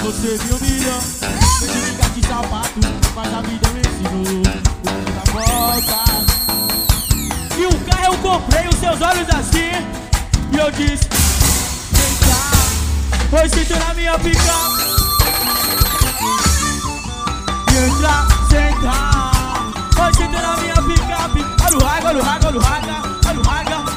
você me humilhou. Eu tive que de sapato, mas a vida me ensinou o mundo dá volta. E um carro eu comprei, os seus olhos assim, e eu disse: vem cá, pois sinto na minha pica. E entra, sentar, pois sinto na minha picape. Olha o raga, olha o raga, olha o raga, olha o raga.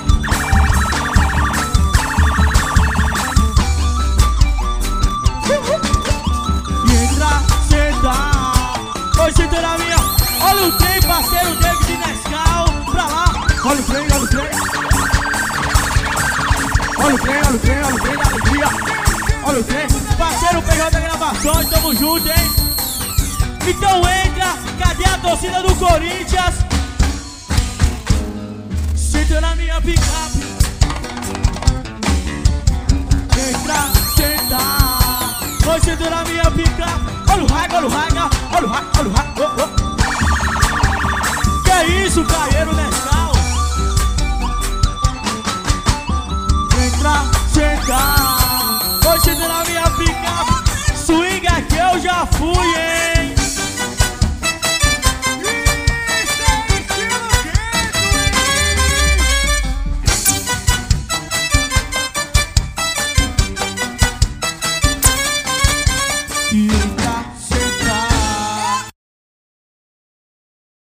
E entra, sentar, pois sinto na minha. Olha o trem, parceiro, David Nescau, pra lá. Olha o trem, olha o trem. Olha o trem, olha o trem, olha o trem da alegria. Olha o trem, parceiro PJ Gravações, tamo junto, hein? Então entra, cadê a torcida do Corinthians? Senta na minha picape. Entra, senta, oi, senta na minha picape. Olha o raga, olha o raga, olha o raga, olha o raga. Oh, oh. Que é isso, caieiro, né?